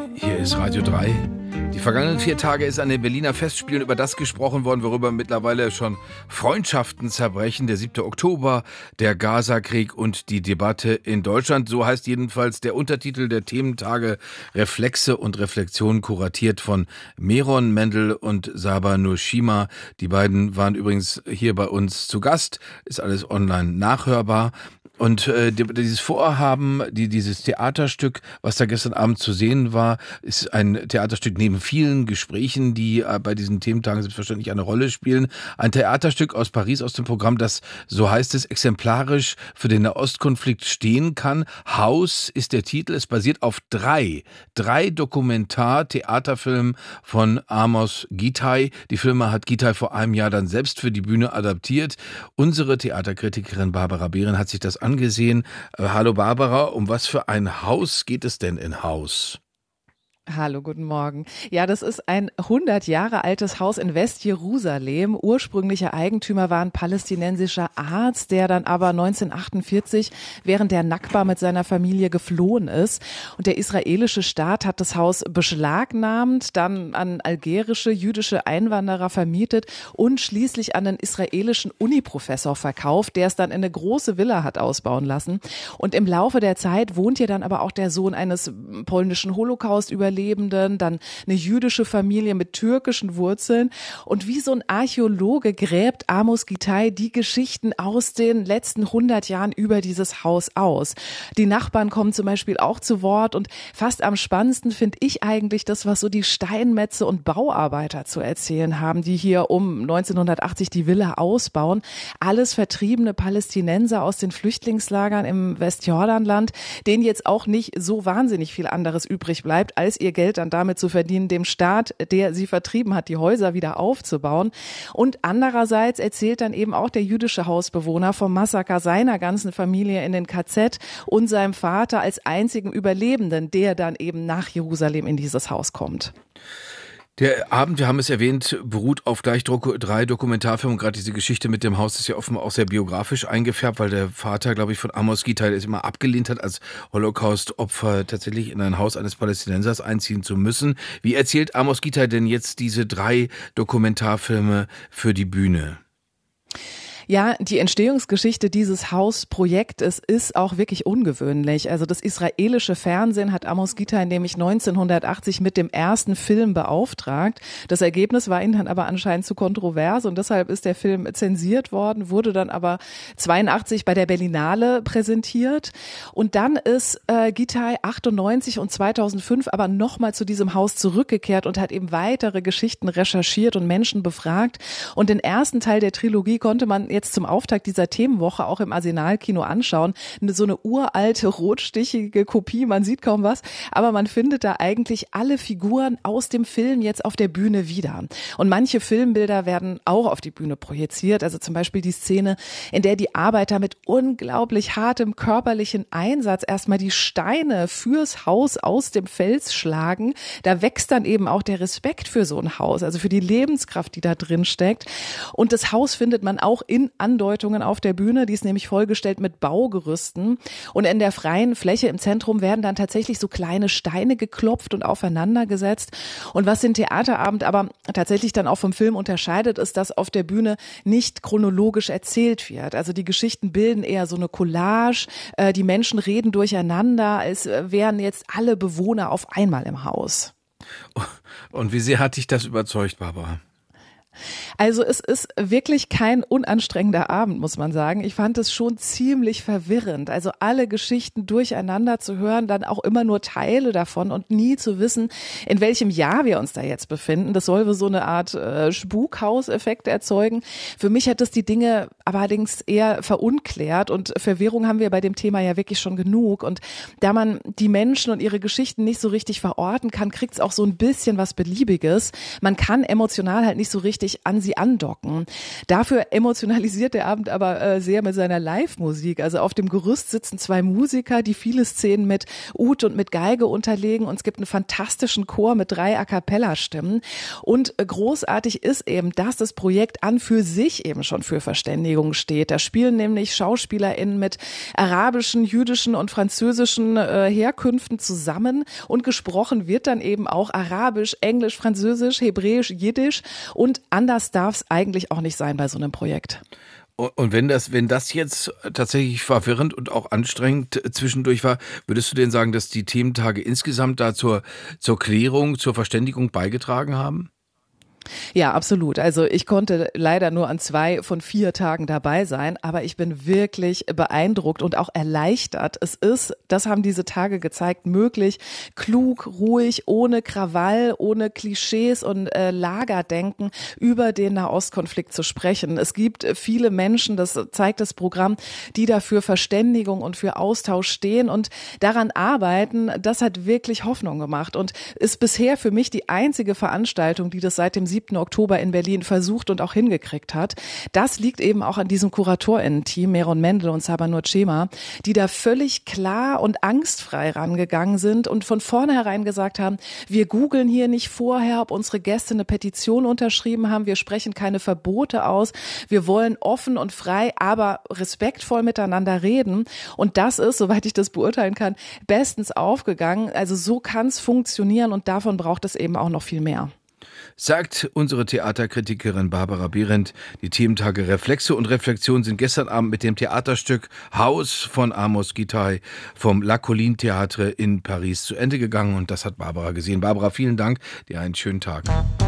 Hier ist Radio 3. Die vergangenen 4 Tage ist an den Berliner Festspielen über das gesprochen worden, worüber mittlerweile schon Freundschaften zerbrechen. Der 7. Oktober, der Gaza-Krieg und die Debatte in Deutschland. So heißt jedenfalls der Untertitel der Thementage Reflexe und Reflexion, kuratiert von Meron Mendel und Saba Nurshima. Die beiden waren übrigens hier bei uns zu Gast. Ist alles online nachhörbar. Und dieses Vorhaben, dieses Theaterstück, was da gestern Abend zu sehen war, ist ein Theaterstück neben vielen Gesprächen, die bei diesen Thementagen selbstverständlich eine Rolle spielen. Ein Theaterstück aus Paris, aus dem Programm, das, so heißt es, exemplarisch für den Nahostkonflikt stehen kann. Haus ist der Titel. Es basiert auf drei Dokumentar-Theaterfilmen von Amos Gitay. Die Filme hat Gitay vor einem Jahr dann selbst für die Bühne adaptiert. Unsere Theaterkritikerin Barbara Behren hat sich das angesehen. Hallo Barbara, um was für ein Haus geht es denn in Haus? Hallo, guten Morgen. Ja, das ist ein 100 Jahre altes Haus in Westjerusalem. Ursprünglicher Eigentümer war ein palästinensischer Arzt, der dann aber 1948 während der Nakba mit seiner Familie geflohen ist. Und der israelische Staat hat das Haus beschlagnahmt, dann an algerische, jüdische Einwanderer vermietet und schließlich an einen israelischen Uniprofessor verkauft, der es dann in eine große Villa hat ausbauen lassen. Und im Laufe der Zeit wohnt hier dann aber auch der Sohn eines polnischen Holocaust-Überlebenden, dann eine jüdische Familie mit türkischen Wurzeln. Und wie so ein Archäologe gräbt Amos Gitay die Geschichten aus den letzten 100 Jahren über dieses Haus aus. Die Nachbarn kommen zum Beispiel auch zu Wort und fast am spannendsten finde ich eigentlich das, was so die Steinmetze und Bauarbeiter zu erzählen haben, die hier um 1980 die Villa ausbauen. Alles vertriebene Palästinenser aus den Flüchtlingslagern im Westjordanland, denen jetzt auch nicht so wahnsinnig viel anderes übrig bleibt, als ihr Geld dann damit zu verdienen, dem Staat, der sie vertrieben hat, die Häuser wieder aufzubauen. Und andererseits erzählt dann eben auch der jüdische Hausbewohner vom Massaker seiner ganzen Familie in den KZ und seinem Vater als einzigen Überlebenden, der dann eben nach Jerusalem in dieses Haus kommt. Der Abend, wir haben es erwähnt, beruht auf gleich 3 Dokumentarfilmen. Gerade diese Geschichte mit dem Haus ist ja offenbar auch sehr biografisch eingefärbt, weil der Vater, glaube ich, von Amos Gitay es immer abgelehnt hat, als Holocaust-Opfer tatsächlich in ein Haus eines Palästinensers einziehen zu müssen. Wie erzählt Amos Gitay denn jetzt diese 3 Dokumentarfilme für die Bühne? Ja, die Entstehungsgeschichte dieses Hausprojektes ist auch wirklich ungewöhnlich. Also das israelische Fernsehen hat Amos Gitay nämlich 1980 mit dem ersten Film beauftragt. Das Ergebnis war ihnen dann aber anscheinend zu kontrovers und deshalb ist der Film zensiert worden, wurde dann aber 82 bei der Berlinale präsentiert. Und dann ist Gitay 98 und 2005 aber nochmal zu diesem Haus zurückgekehrt und hat eben weitere Geschichten recherchiert und Menschen befragt. Und den ersten Teil der Trilogie konnte man jetzt zum Auftakt dieser Themenwoche auch im Arsenal-Kino anschauen. So eine uralte, rotstichige Kopie, man sieht kaum was, aber man findet da eigentlich alle Figuren aus dem Film jetzt auf der Bühne wieder. Und manche Filmbilder werden auch auf die Bühne projiziert, also zum Beispiel die Szene, in der die Arbeiter mit unglaublich hartem körperlichen Einsatz erstmal die Steine fürs Haus aus dem Fels schlagen. Da wächst dann eben auch der Respekt für so ein Haus, also für die Lebenskraft, die da drin steckt. Und das Haus findet man auch in Andeutungen auf der Bühne, die ist nämlich vollgestellt mit Baugerüsten und in der freien Fläche im Zentrum werden dann tatsächlich so kleine Steine geklopft und aufeinander gesetzt. Und was den Theaterabend aber tatsächlich dann auch vom Film unterscheidet, ist, dass auf der Bühne nicht chronologisch erzählt wird. Also die Geschichten bilden eher so eine Collage, die Menschen reden durcheinander, als wären jetzt alle Bewohner auf einmal im Haus. Und wie sehr hat dich das überzeugt, Barbara? Also es ist wirklich kein unanstrengender Abend, muss man sagen. Ich fand es schon ziemlich verwirrend. Also alle Geschichten durcheinander zu hören, dann auch immer nur Teile davon und nie zu wissen, in welchem Jahr wir uns da jetzt befinden. Das soll so eine Art Spukhauseffekt erzeugen. Für mich hat es die Dinge allerdings eher verunklärt und Verwirrung haben wir bei dem Thema ja wirklich schon genug. Und da man die Menschen und ihre Geschichten nicht so richtig verorten kann, kriegt es auch so ein bisschen was Beliebiges. Man kann emotional halt nicht so richtig richtig an sie andocken. Dafür emotionalisiert der Abend aber sehr mit seiner Live-Musik. Also auf dem Gerüst sitzen 2 Musiker, die viele Szenen mit Ud und mit Geige unterlegen, und es gibt einen fantastischen Chor mit 3 A-cappella-Stimmen. Und großartig ist eben, dass das Projekt an für sich eben schon für Verständigung steht. Da spielen nämlich SchauspielerInnen mit arabischen, jüdischen und französischen Herkünften zusammen, und gesprochen wird dann eben auch Arabisch, Englisch, Französisch, Hebräisch, Jiddisch, und anders darf es eigentlich auch nicht sein bei so einem Projekt. Und wenn das jetzt tatsächlich verwirrend und auch anstrengend zwischendurch war, würdest du denn sagen, dass die Thementage insgesamt da zur Klärung, zur Verständigung beigetragen haben? Ja, absolut. Also ich konnte leider nur an 2 von 4 Tagen dabei sein, aber ich bin wirklich beeindruckt und auch erleichtert. Es ist, das haben diese Tage gezeigt, möglich, klug, ruhig, ohne Krawall, ohne Klischees und Lagerdenken über den Nahostkonflikt zu sprechen. Es gibt viele Menschen, das zeigt das Programm, die dafür Verständigung und für Austausch stehen und daran arbeiten. Das hat wirklich Hoffnung gemacht und ist bisher für mich die einzige Veranstaltung, die das seit dem 7. Oktober in Berlin versucht und auch hingekriegt hat. Das liegt eben auch an diesem KuratorInnen-Team, Meron Mendel und Sabanur Cema, die da völlig klar und angstfrei rangegangen sind und von vornherein gesagt haben, wir googeln hier nicht vorher, ob unsere Gäste eine Petition unterschrieben haben, wir sprechen keine Verbote aus, wir wollen offen und frei, aber respektvoll miteinander reden, und das ist, soweit ich das beurteilen kann, bestens aufgegangen. Also so kann es funktionieren, und davon braucht es eben auch noch viel mehr. Sagt unsere Theaterkritikerin Barbara Behrendt. Die Thementage Reflexe und Reflexion sind gestern Abend mit dem Theaterstück Haus von Amos Gitaï vom La Colline Theatre in Paris zu Ende gegangen, und das hat Barbara gesehen. Barbara, vielen Dank, dir einen schönen Tag.